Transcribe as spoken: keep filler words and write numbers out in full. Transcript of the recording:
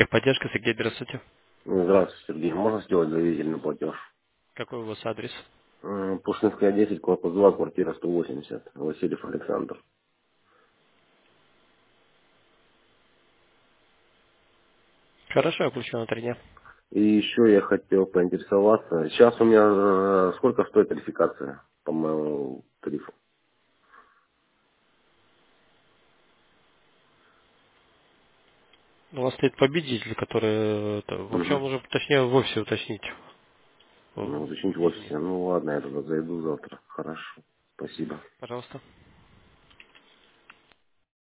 Техподдержка, Сергей, здравствуйте. Ну, здравствуйте, Сергей. Можно сделать доверительный платеж? Какой у вас адрес? М, Пушкинская, десять, корпус два, квартира сто восемьдесят. Васильев Александр. Хорошо, я включу на три дня. И еще я хотел поинтересоваться. Сейчас у меня э, сколько стоит тарификация по моему тарифу? У вас стоит победитель, который... э, это, вообще он Угу. уже, точнее, вовсе уточнить. Ну, М, уточнить в Извини. офисе. Ну ладно, я туда зайду завтра. Хорошо. Спасибо. Пожалуйста.